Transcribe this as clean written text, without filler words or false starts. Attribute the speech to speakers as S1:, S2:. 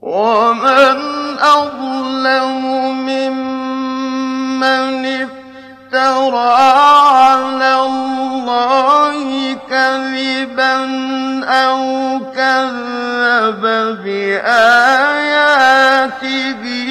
S1: وَمَنْ أَظْلَمُ مِمَّنِ افْتَرَىٰ عَلَى اللَّهِ كَذِبًا أَوْ كَذَّبَ بِآيَاتِهِ